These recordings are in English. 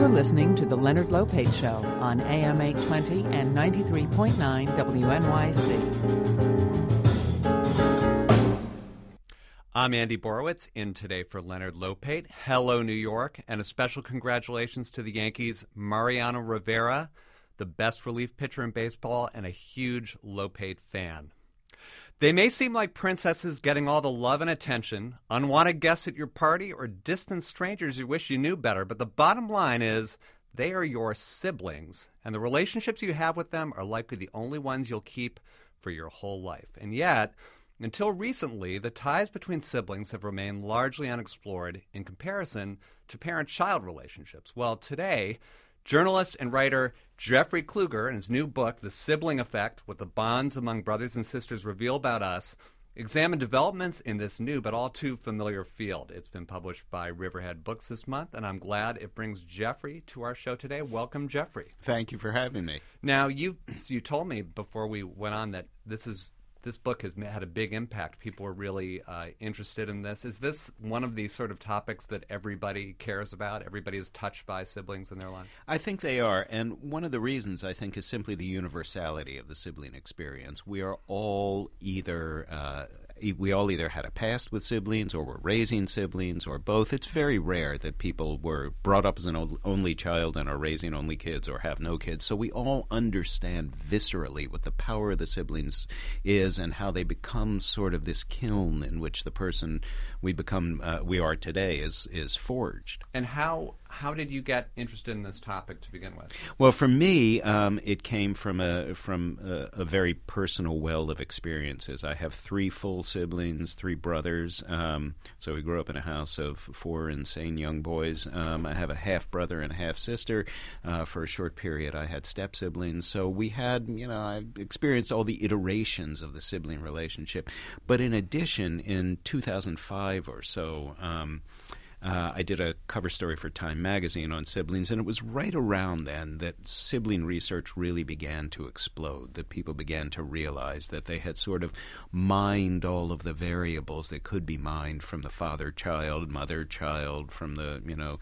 You're listening to The Leonard Lopate Show on AM 820 and 93.9 WNYC. I'm Andy Borowitz, in today for Leonard Lopate. Hello, New York, and a special congratulations to the Yankees' Mariano Rivera, the best relief pitcher in baseball and a huge Lopate fan. They may seem like princesses getting all the love and attention, unwanted guests at your party, or distant strangers you wish you knew better, but the bottom line is they are your siblings, and the relationships you have with them are likely the only ones you'll keep for your whole life. And yet, until recently, the ties between siblings have remained largely unexplored in comparison to parent-child relationships. Well, today, journalist and writer Jeffrey Kluger, in his new book, The Sibling Effect, What the Bonds Among Brothers and Sisters Reveal About Us, examine developments in this new but all too familiar field. It's been published by Riverhead Books this month, and I'm glad it brings Jeffrey to our show today. Welcome, Jeffrey. Thank you for having me. Now, you told me before we went on that this book has had a big impact. People are really interested in this. Is this one of these sort of topics that everybody cares about? Everybody is touched by siblings in their lives? I think they are. And one of the reasons, I think, is simply the universality of the sibling experience. We are all either had a past with siblings, or were raising siblings, or both. It's very rare that people were brought up as an only child and are raising only kids or have no kids. So we all understand viscerally what the power of the siblings is and how they become sort of this kiln in which the person we are today is forged. And how did you get interested in this topic to begin with? Well, for me, it came from a very personal well of experiences. I have 3 full siblings, 3 brothers. So we grew up in a house of 4 insane young boys. I have a half-brother and a half-sister. For a short period, I had step-siblings. So we had, I experienced all the iterations of the sibling relationship. But in addition, in 2005 or so, I did a cover story for Time magazine on siblings, and it was right around then that sibling research really began to explode, that people began to realize that they had sort of mined all of the variables that could be mined from the father-child, mother-child, from the,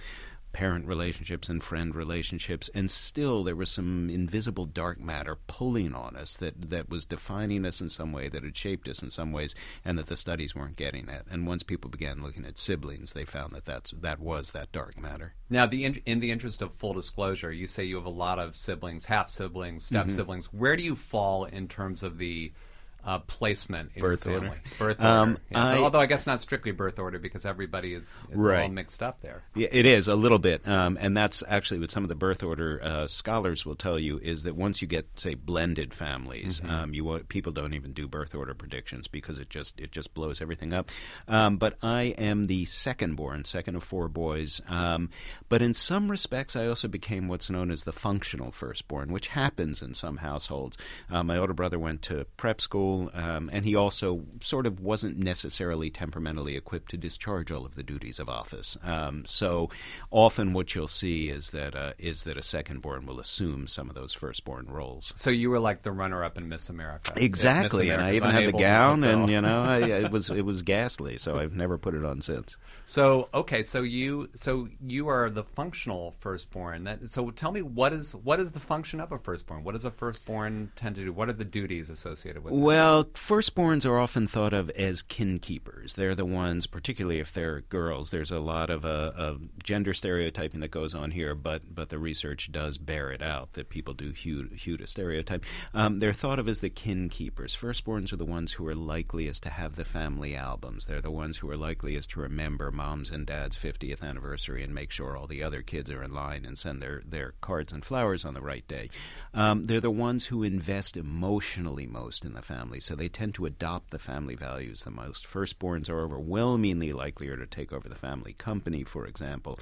parent relationships and friend relationships, and still there was some invisible dark matter pulling on us that was defining us in some way, that had shaped us in some ways, and that the studies weren't getting at. And once people began looking at siblings, they found that was that dark matter. Now, in the interest of full disclosure, you say you have a lot of siblings, half-siblings, step-siblings. Mm-hmm. Where do you fall in terms of the placement in birth your family? order. Birth order. Yeah. Although I guess not strictly birth order, because everybody it's right. all mixed up there. Yeah, it is a little bit, and that's actually what some of the birth order scholars will tell you, is that once you get, say, blended families, mm-hmm. People don't even do birth order predictions because it just blows everything up. But I am the second of 4 boys. But in some respects, I also became what's known as the functional firstborn, which happens in some households. My older brother went to prep school. And he also sort of wasn't necessarily temperamentally equipped to discharge all of the duties of office. So often what you'll see is that a second-born will assume some of those firstborn roles. So you were like the runner-up in Miss America. Exactly, Miss and I even had the gown, and it was ghastly. So I've never put it on since. So okay, so you are the functional firstborn. So tell me, what is the function of a firstborn? What does a firstborn tend to do? What are the duties associated with it? Well, firstborns are often thought of as kin keepers. They're the ones, particularly if they're girls. There's a lot of gender stereotyping that goes on here, but the research does bear it out that people do hew to stereotype. They're thought of as the kin keepers. Firstborns are the ones who are likeliest to have the family albums. They're the ones who are likeliest to remember mom's and dad's 50th anniversary and make sure all the other kids are in line and send their cards and flowers on the right day. They're the ones who invest emotionally most in the family, so they tend to adopt the family values the most. Firstborns are overwhelmingly likelier to take over the family company, for example.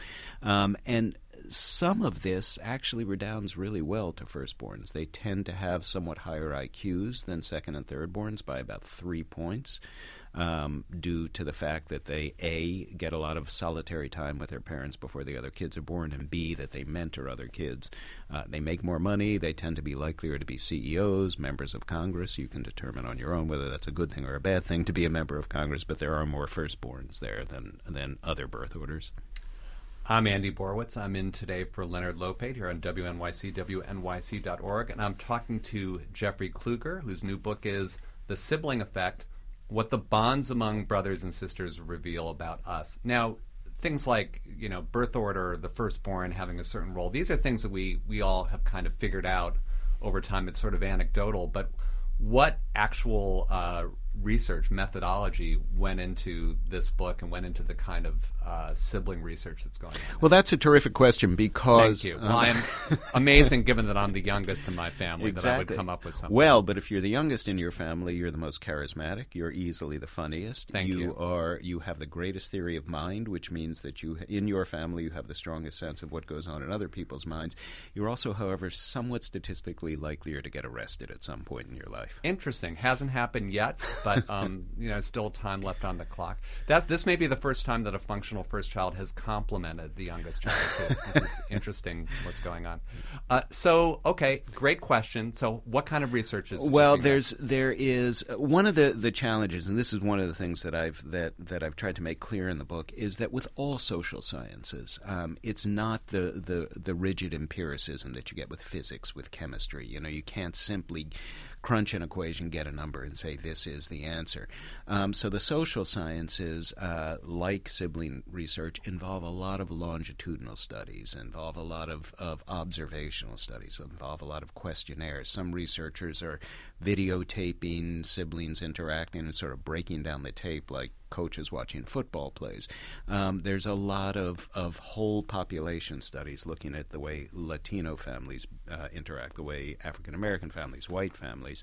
And some of this actually redounds really well to firstborns. They tend to have somewhat higher IQs than second and thirdborns by about 3 points. Due to the fact that they, A, get a lot of solitary time with their parents before the other kids are born, and B, that they mentor other kids. They make more money. They tend to be likelier to be CEOs, members of Congress. You can determine on your own whether that's a good thing or a bad thing to be a member of Congress, but there are more firstborns there than other birth orders. I'm Andy Borowitz. I'm in today for Leonard Lopate here on WNYC, WNYC.org, and I'm talking to Jeffrey Kluger, whose new book is The Sibling Effect, What the Bonds Among Brothers and Sisters Reveal About Us. Now, things like, birth order, the firstborn having a certain role, these are things that we all have kind of figured out over time. It's sort of anecdotal, but what actual research methodology went into this book and went into the kind of sibling research that's going on? Well, that's a terrific question because... Thank you. Well, I'm amazing given that I'm the youngest in my family that I would come up with something. Well, but if you're the youngest in your family, you're the most charismatic. You're easily the funniest. Thank you. You have the greatest theory of mind, which means that in your family you have the strongest sense of what goes on in other people's minds. You're also, however, somewhat statistically likelier to get arrested at some point in your life. Interesting. Hasn't happened yet, but still time left on the clock. This may be the first time that a functional first child has complimented the youngest child. This is interesting what's going on. Okay, great question. So what kind of research is there is one of the challenges, and this is one of the things that I've tried to make clear in the book, is that with all social sciences, it's not the rigid empiricism that you get with physics, with chemistry. You can't simply crunch an equation, get a number, and say this is the answer. So the social sciences, like sibling research, involve a lot of longitudinal studies, involve a lot of observational studies, involve a lot of questionnaires. Some researchers are videotaping siblings interacting and sort of breaking down the tape like coaches watching football plays. There's a lot of whole population studies looking at the way Latino families interact, the way African American families, white families,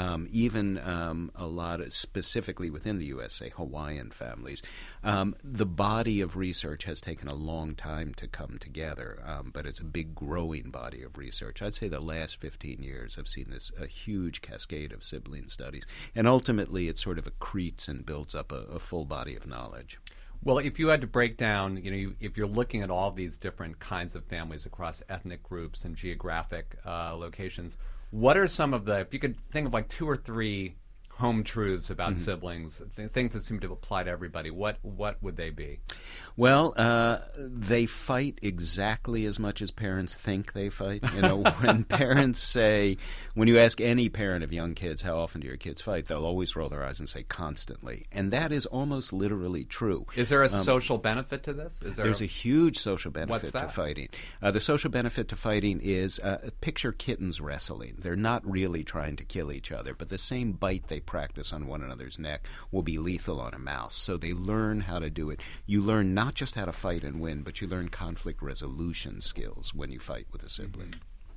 even a lot of, specifically within the U.S., say Hawaiian families. The body of research has taken a long time to come together, but it's a big growing body of research. I'd say the last 15 years have seen a huge cascade of sibling studies, and ultimately it sort of accretes and builds up a full body of knowledge. Well, if you had to break down, if you're looking at all these different kinds of families across ethnic groups and geographic locations, what are some of if you could think of like 2 or 3 home truths about siblings, things that seem to apply to everybody, what would they be? Well, they fight exactly as much as parents think they fight. When parents say, when you ask any parent of young kids, how often do your kids fight, they'll always roll their eyes and say constantly. And that is almost literally true. Is there a social benefit to this? There's a huge social benefit to fighting. The social benefit to fighting is, picture kittens wrestling. They're not really trying to kill each other, but the same bite they practice on one another's neck will be lethal on a mouse. So they learn how to do it. You learn not just how to fight and win, but you learn conflict resolution skills when you fight with a sibling.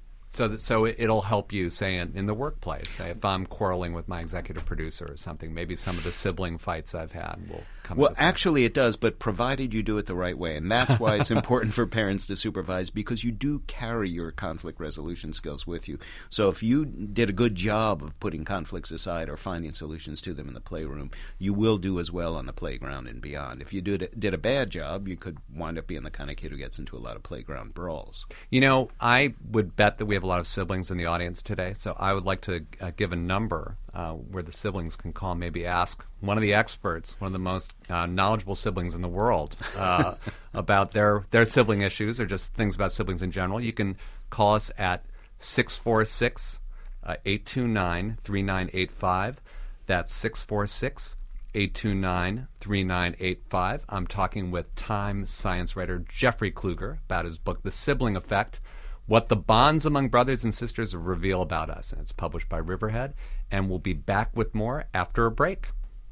So it'll help you, say, in the workplace. Say, if I'm quarreling with my executive producer or something, maybe some of the sibling fights I've had will come. Well, actually, it does, but provided you do it the right way, and that's why it's important for parents to supervise, because you do carry your conflict resolution skills with you. So if you did a good job of putting conflicts aside or finding solutions to them in the playroom, you will do as well on the playground and beyond. If you did a bad job, you could wind up being the kind of kid who gets into a lot of playground brawls. I would bet that we have a lot of siblings in the audience today, so I would like to give a number where the siblings can call, maybe ask one of the experts, one of the most knowledgeable siblings in the world, about their sibling issues or just things about siblings in general. You can call us at 646-829-3985. That's 646-829-3985. I'm talking with Time science writer Jeffrey Kluger about his book, The Sibling Effect, What the Bonds Among Brothers and Sisters Reveal About Us. And it's published by Riverhead. And we'll be back with more after a break.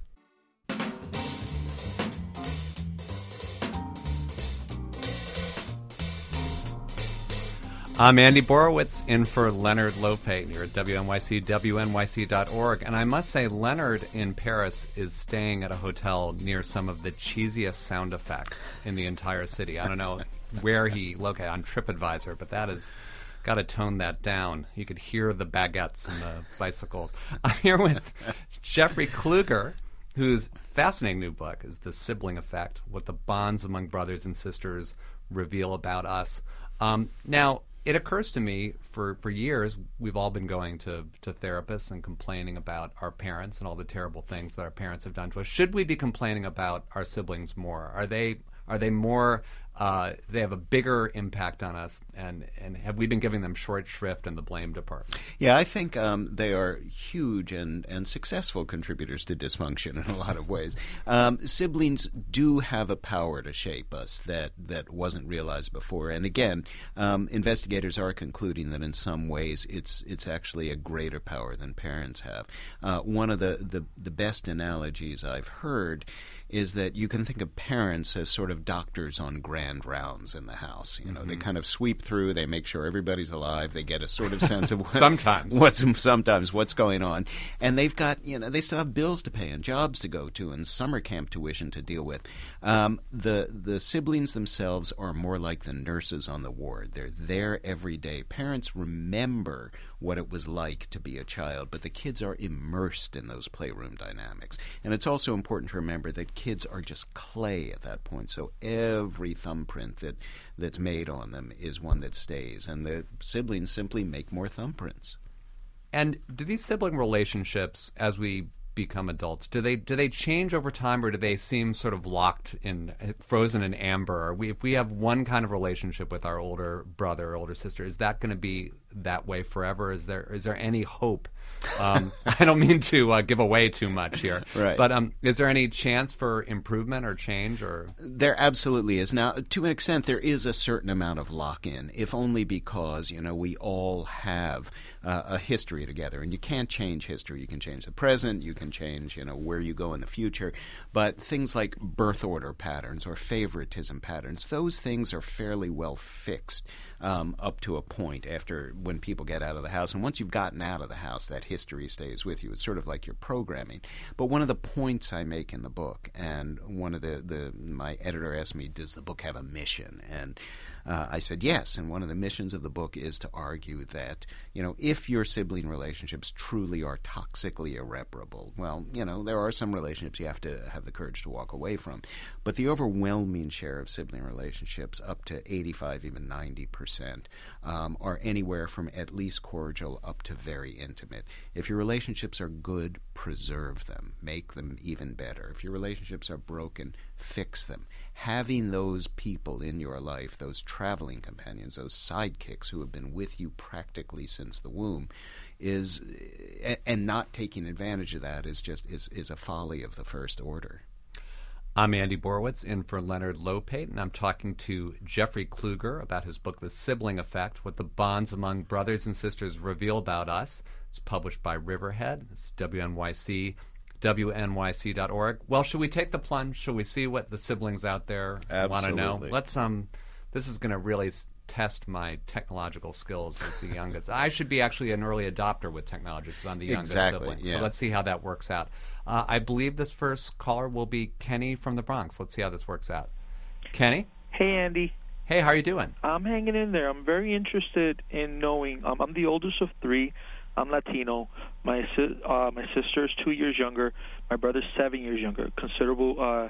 I'm Andy Borowitz, in for Leonard Lopate here at WNYC, WNYC.org. And I must say, Leonard in Paris is staying at a hotel near some of the cheesiest sound effects in the entire city. I don't know where he located on TripAdvisor, but that has got to tone that down. You could hear the baguettes and the bicycles. I'm here with Jeffrey Kluger, whose fascinating new book is The Sibling Effect, What the Bonds Among Brothers and Sisters Reveal About Us. Now, it occurs to me, for years, we've all been going to therapists and complaining about our parents and all the terrible things that our parents have done to us. Should we be complaining about our siblings more? Are they more they have a bigger impact on us, and have we been giving them short shrift in the blame department? Yeah, I think they are huge and successful contributors to dysfunction in a lot of ways. Siblings do have a power to shape us that wasn't realized before. And again, investigators are concluding that in some ways it's actually a greater power than parents have. One of the best analogies I've heard is that you can think of parents as sort of doctors on grand rounds in the house. You know, they kind of sweep through, they make sure everybody's alive, they get a sort of sense of sometimes what's going on. And they've got, they still have bills to pay and jobs to go to and summer camp tuition to deal with. The siblings themselves are more like the nurses on the ward. They're there every day. Parents remember what it was like to be a child, but the kids are immersed in those playroom dynamics. And it's also important to remember that kids are just clay at that point, so every thumbprint that's made on them is one that stays, and the siblings simply make more thumbprints. And do these sibling relationships, as we become adults, do they change over time, or do they seem sort of locked in, frozen in amber? If we have one kind of relationship with our older brother or older sister, is that going to be that way forever? Is there any hope? I don't mean to give away too much here, right. But is there any chance for improvement or change? Or there absolutely is. Now, to an extent, there is a certain amount of lock-in, if only because we all have a history together, and you can't change history. You can change the present, you can change where you go in the future, but things like birth order patterns or favoritism patterns, those things are fairly well fixed up to a point after when people get out of the house. And once you've gotten out of the house, that history stays with you. It's sort of like your programming. But one of the points I make in the book, and one of my editor asked me, does the book have a mission? And I said yes, and one of the missions of the book is to argue that, if your sibling relationships truly are toxically irreparable, well, there are some relationships you have to have the courage to walk away from. But the overwhelming share of sibling relationships, up to 85, even 90%, are anywhere from at least cordial up to very intimate. If your relationships are good, preserve them. Make them even better. If your relationships are broken, fix them. Having those people in your life, those traveling companions, those sidekicks who have been with you practically since the womb, and not taking advantage of that is a folly of the first order. I'm Andy Borowitz, in for Leonard Lopate, and I'm talking to Jeffrey Kluger about his book, The Sibling Effect, What the Bonds Among Brothers and Sisters Reveal About Us. It's published by Riverhead. It's WNYC. WNYC.org. Well, should we take the plunge? Should we see what the siblings out there want to know? Let's. This is going to really test my technological skills as the youngest. I should be actually an early adopter with technology because I'm the youngest sibling. Yeah. So let's see how that works out. I believe this first caller will be Kenny from the Bronx. Let's see how this works out. Kenny? Hey, Andy. Hey, how are you doing? I'm hanging in there. I'm very interested in knowing. I'm the oldest of three. I'm Latino. My sister is 2 years younger. My brother's 7 years younger. Considerable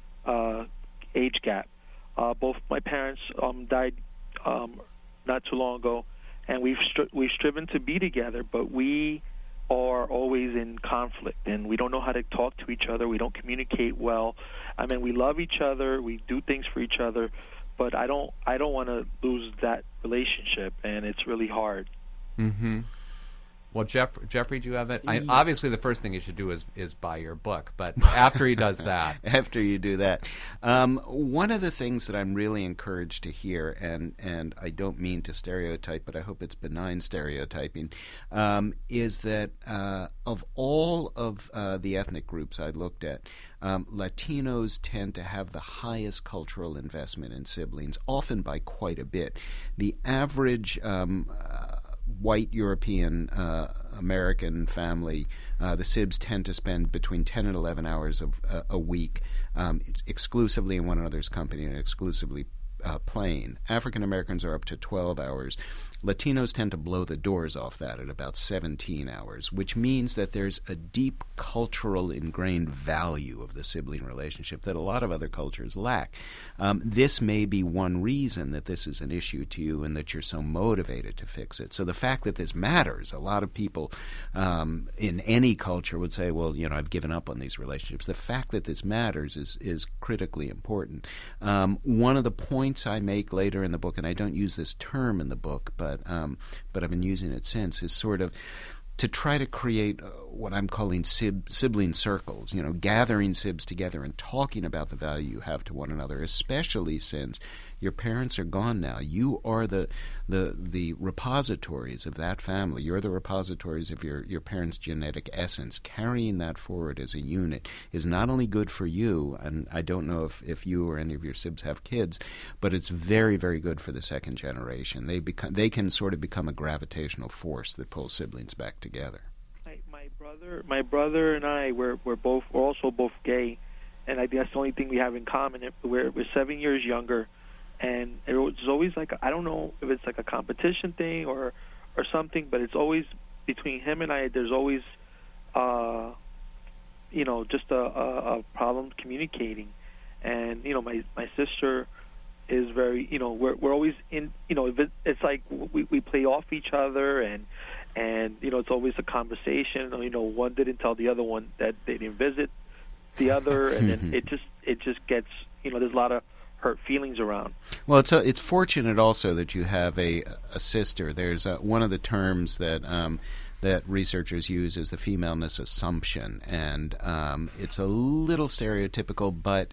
age gap. Both my parents died not too long ago, and we've striven to be together, but we are always in conflict, and we don't know how to talk to each other. We don't communicate well. I mean, we love each other. We do things for each other, but I don't want to lose that relationship, and it's really hard. Mm-hmm. Well, Jeffrey, do you have it? Obviously, the first thing you should do is buy your book, but after he does that. After you do that. One of the things that I'm really encouraged to hear, and I don't mean to stereotype, but I hope it's benign stereotyping, is that of all of the ethnic groups I looked at, Latinos tend to have the highest cultural investment in siblings, often by quite a bit. The average white European American family, the Sibs tend to spend between 10 and 11 hours a week exclusively in one another's company and exclusively plane. African Americans are up to 12 hours. Latinos tend to blow the doors off that at about 17 hours, which means that there's a deep cultural ingrained value of the sibling relationship that a lot of other cultures lack. This may be one reason that this is an issue to you and that you're so motivated to fix it. So the fact that this matters, a lot of people in any culture would say, well, I've given up on these relationships. The fact that this matters is critically important. One of the points I make later in the book, and I don't use this term in the book, but I've been using it since, is sort of to try to create what I'm calling sibling circles, gathering sibs together and talking about the value you have to one another, especially since your parents are gone now. You are the repositories of that family. You're the repositories of your parents' genetic essence. Carrying that forward as a unit is not only good for you, and I don't know if you or any of your sibs have kids, but it's very, very good for the second generation. They can sort of become a gravitational force that pulls siblings back together. My brother and I we're also both gay, and I think that's the only thing we have in common. We're 7 years younger. And it's always like, I don't know if it's like a competition thing or something, but it's always between him and I. There's always, just a problem communicating. And my sister is very, we're always in, it's like we play off each other, and it's always a conversation. One didn't tell the other one that they didn't visit the other, and then it just gets, there's a lot of hurt feelings around. Well, it's fortunate also that you have a sister. There's one of the terms that researchers use is the femaleness assumption, and it's a little stereotypical, but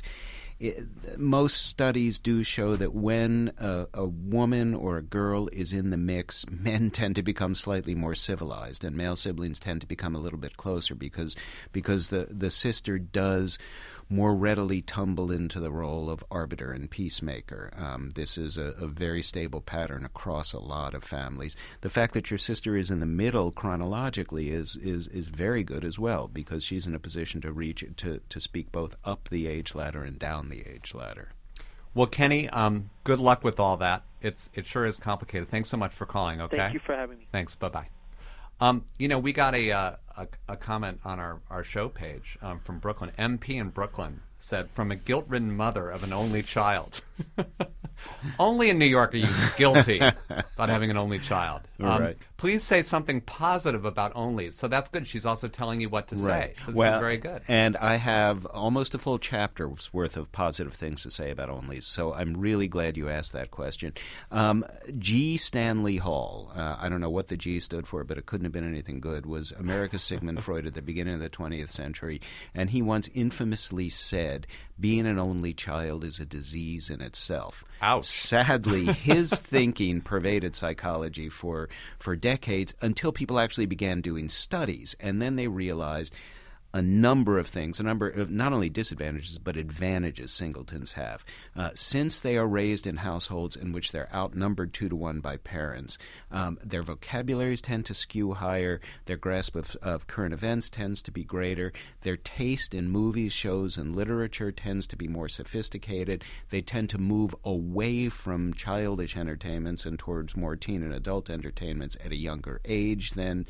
most studies do show that when a woman or a girl is in the mix, men tend to become slightly more civilized, and male siblings tend to become a little bit closer because the sister does more readily tumble into the role of arbiter and peacemaker. This is a very stable pattern across a lot of families. The fact that your sister is in the middle chronologically is very good as well, because she's in a position to speak both up the age ladder and down the age ladder. Well, Kenny, good luck with all that. It sure is complicated. Thanks so much for calling, okay? Thank you for having me. Thanks. Bye-bye. We got a comment on our show page from Brooklyn. MP in Brooklyn said, from a guilt-ridden mother of an only child. Only in New York are you guilty about having an only child. Right. Please say something positive about onlys. So that's good. She's also telling you what to say. So this is very good. And I have almost a full chapter's worth of positive things to say about onlys. So I'm really glad you asked that question. G. Stanley Hall, I don't know what the G stood for, but it couldn't have been anything good, was America's Sigmund Freud at the beginning of the 20th century. And he once infamously said, being an only child is a disease in itself. Ouch. Sadly, his thinking pervaded psychology for decades until people actually began doing studies, and then they realized a number of things, a number of not only disadvantages but advantages singletons have. Since they are raised in households in which they're outnumbered 2-to-1 by parents, their vocabularies tend to skew higher, their grasp of current events tends to be greater, their taste in movies, shows, and literature tends to be more sophisticated, they tend to move away from childish entertainments and towards more teen and adult entertainments at a younger age than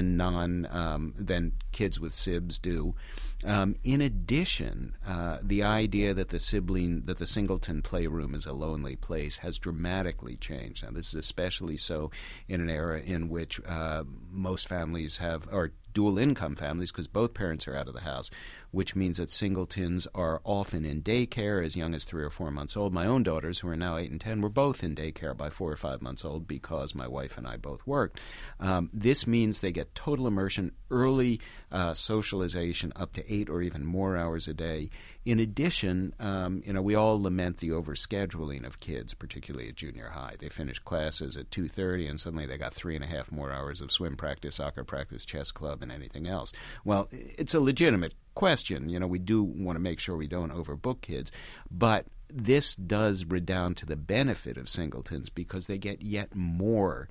kids with sibs do. In addition, the idea that the singleton playroom is a lonely place has dramatically changed. Now, this is especially so in an era in which most families are dual-income families because both parents are out of the house, which means that singletons are often in daycare as young as 3 or 4 months old. My own daughters, who are now 8 and 10, were both in daycare by 4 or 5 months old because my wife and I both worked. This means they get total immersion, early socialization up to 8 or even more hours a day. In addition, we all lament the overscheduling of kids, particularly at junior high. They finish classes at 2:30 and suddenly they got 3.5 more hours of swim practice, soccer practice, chess club, and anything else. Well, it's a legitimate question. We do want to make sure we don't overbook kids, but this does redound to the benefit of singletons because they get yet more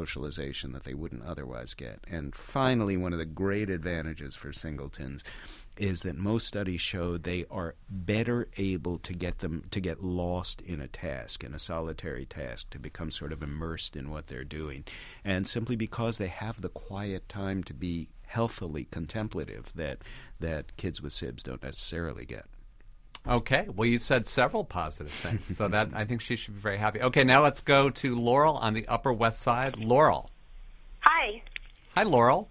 socialization that they wouldn't otherwise get. And finally, one of the great advantages for singletons is that most studies show they are better able to get them to get lost in a task, in a solitary task, to become sort of immersed in what they're doing. And simply because they have the quiet time to be healthily contemplative that kids with SIBS don't necessarily get. Okay. Well, you said several positive things, so that I think she should be very happy. Okay, now let's go to Laurel on the Upper West Side. Laurel. Hi. Hi, Laurel.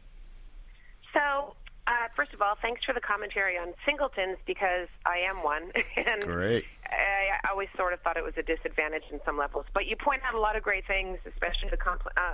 So, first of all, thanks for the commentary on singletons, because I am one. And Great. I always sort of thought it was a disadvantage in some levels. But you point out a lot of great things, especially the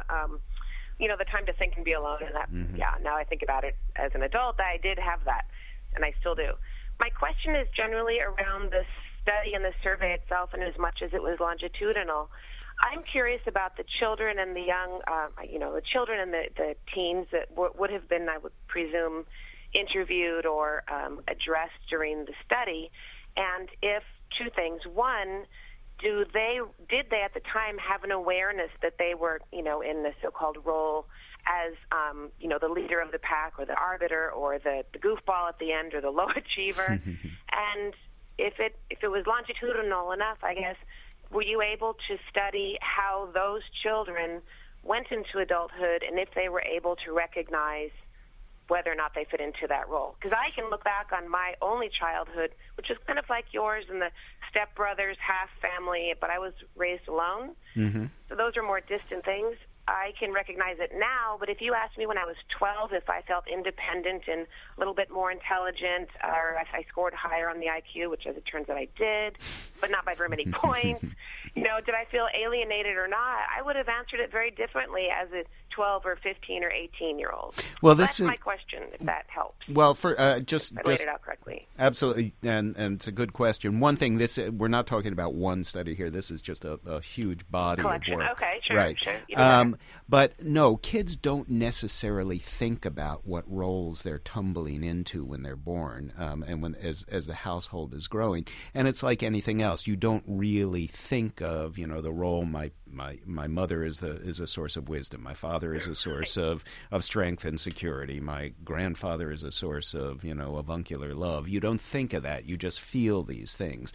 the time to think and be alone. And that, yeah, now I think about it as an adult, I did have that, and I still do. My question is generally around the study and the survey itself, and as much as it was longitudinal. I'm curious about the children and the young, the children and the teens that would have been, I would presume, interviewed or addressed during the study. And if two things: one, did they at the time have an awareness that they were, in the so-called role as, the leader of the pack, or the arbiter, or the goofball at the end, or the low achiever? And if it was longitudinal enough, I guess, were you able to study how those children went into adulthood, and if they were able to recognize whether or not they fit into that role? Because I can look back on my only childhood, which is kind of like yours and the stepbrothers, half family, but I was raised alone. So those are more distant things. I can recognize it now, but if you asked me when I was 12 if I felt independent and a little bit more intelligent, or if I scored higher on the IQ, which as it turns out I did, but not by very many points, did I feel alienated or not, I would have answered it very differently as a 12 or 15 or 18-year-old. Well, that's my question, if that helps. Well, for just I laid it out correctly. Absolutely, and it's a good question. One thing, we're not talking about one study here. This is just a huge body collection of work. Okay, sure, right. Sure. But no, kids don't necessarily think about what roles they're tumbling into when they're born, and when as the household is growing. And it's like anything else. You don't really think of the role. My mother is a source of wisdom. My father is a source of strength and security. My grandfather is a source of avuncular love. You don't think of that. You just feel these things.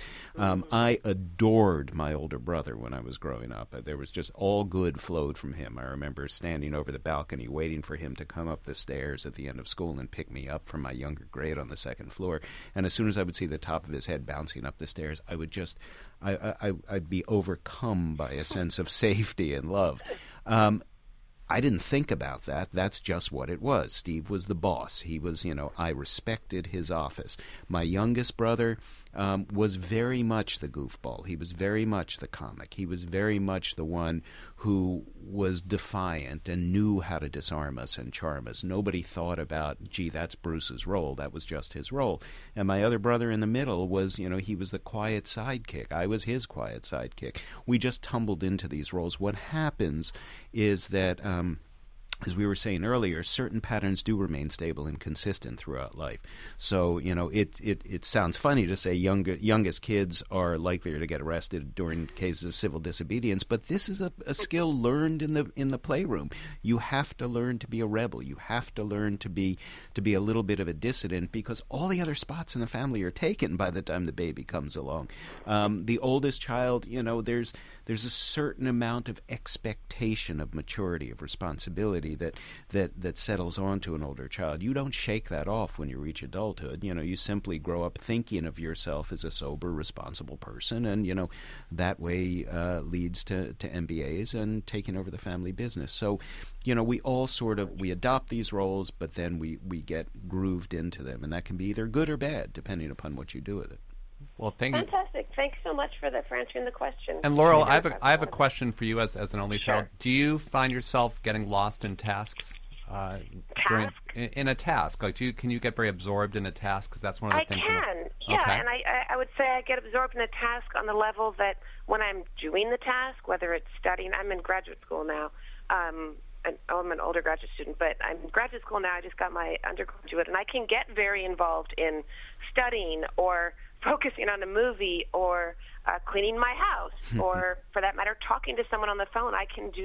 I adored my older brother when I was growing up. There was just all good flowed from him. I remember standing over the balcony waiting for him to come up the stairs at the end of school and pick me up from my younger grade on the second floor. And as soon as I would see the top of his head bouncing up the stairs, I would just I'd be overcome by a sense of safety and love. I didn't think about that. That's just what it was. Steve was the boss. He was, I respected his office. My youngest brother was very much the goofball. He was very much the comic. He was very much the one who was defiant and knew how to disarm us and charm us. Nobody thought about, gee, that's Bruce's role. That was just his role. And my other brother in the middle was, he was the quiet sidekick. I was his quiet sidekick. We just tumbled into these roles. What happens is that as we were saying earlier, certain patterns do remain stable and consistent throughout life. So, it sounds funny to say youngest kids are likelier to get arrested during cases of civil disobedience, but this is a skill learned in the playroom. You have to learn to be a rebel. You have to learn to be a little bit of a dissident, because all the other spots in the family are taken by the time the baby comes along. The oldest child, there's a certain amount of expectation of maturity, of responsibility that settles onto an older child. You don't shake that off when you reach adulthood. You simply grow up thinking of yourself as a sober, responsible person, and that way leads to MBAs and taking over the family business. So, we all we adopt these roles, but then we get grooved into them, and that can be either good or bad depending upon what you do with it. Well, thank you. Fantastic. Thanks so much for answering the question. And Laurel, I have a question for you as an only Sure. child. Do you find yourself getting lost in tasks? In a task? Like, can you get very absorbed in a task? Because that's one of the things. I can, yeah. Okay. And I would say I get absorbed in a task on the level that when I'm doing the task, whether it's studying, I'm in graduate school now. I'm an older graduate student, but I'm in graduate school now. I just got my undergraduate, and I can get very involved in studying or focusing on a movie or cleaning my house or, for that matter, talking to someone on the phone. I can do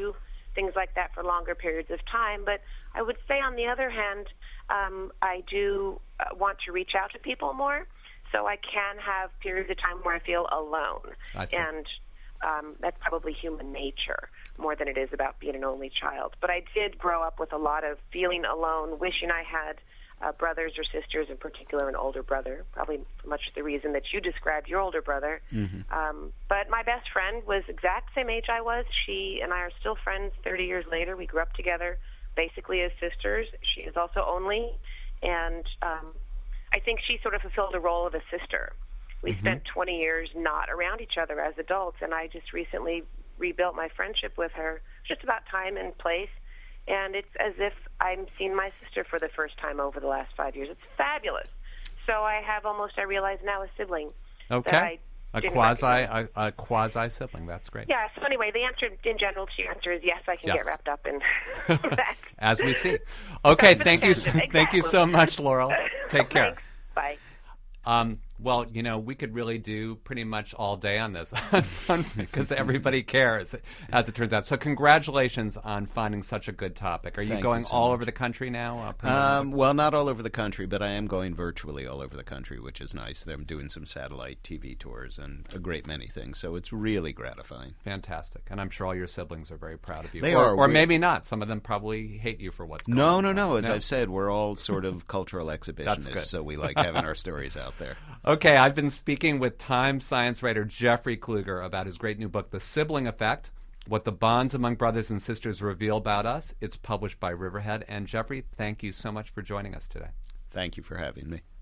things like that for longer periods of time. But I would say, on the other hand, I do want to reach out to people more, so I can have periods of time where I feel alone. I see. And that's probably human nature more than it is about being an only child. But I did grow up with a lot of feeling alone, wishing I had brothers or sisters, in particular an older brother, probably much the reason that you described your older brother. But my best friend was exact same age I was. She and I are still friends 30 years later. We grew up together basically as sisters. She is also only, and I think she sort of fulfilled the role of a sister. We spent 20 years not around each other as adults, and I just recently rebuilt my friendship with her, just about time and place, and it's as if I'm seeing my sister for the first time over the last 5 years. It's fabulous. So I have almost, I realize now, a sibling. Okay. A quasi sibling. That's great. Yeah. So anyway, the answer in general to your answer is yes. I can get wrapped up in that. As we see. Okay. Thank you. Thank you so much, Laurel. Take care. Thanks. Bye. Well, we could really do pretty much all day on this because everybody cares, as it turns out. So congratulations on finding such a good topic. Are you going all over the country now? Well, not all over the country, but I am going virtually all over the country, which is nice. I'm doing some satellite TV tours and a great many things, so it's really gratifying. Fantastic. And I'm sure all your siblings are very proud of you. They are. Or maybe not. Some of them probably hate you for what's going on. No. As I've said, we're all sort of cultural exhibitionists, so we like having our stories out there. Okay, I've been speaking with Time science writer Jeffrey Kluger about his great new book, The Sibling Effect, What the Bonds Among Brothers and Sisters Reveal About Us. It's published by Riverhead. And Jeffrey, thank you so much for joining us today. Thank you for having me.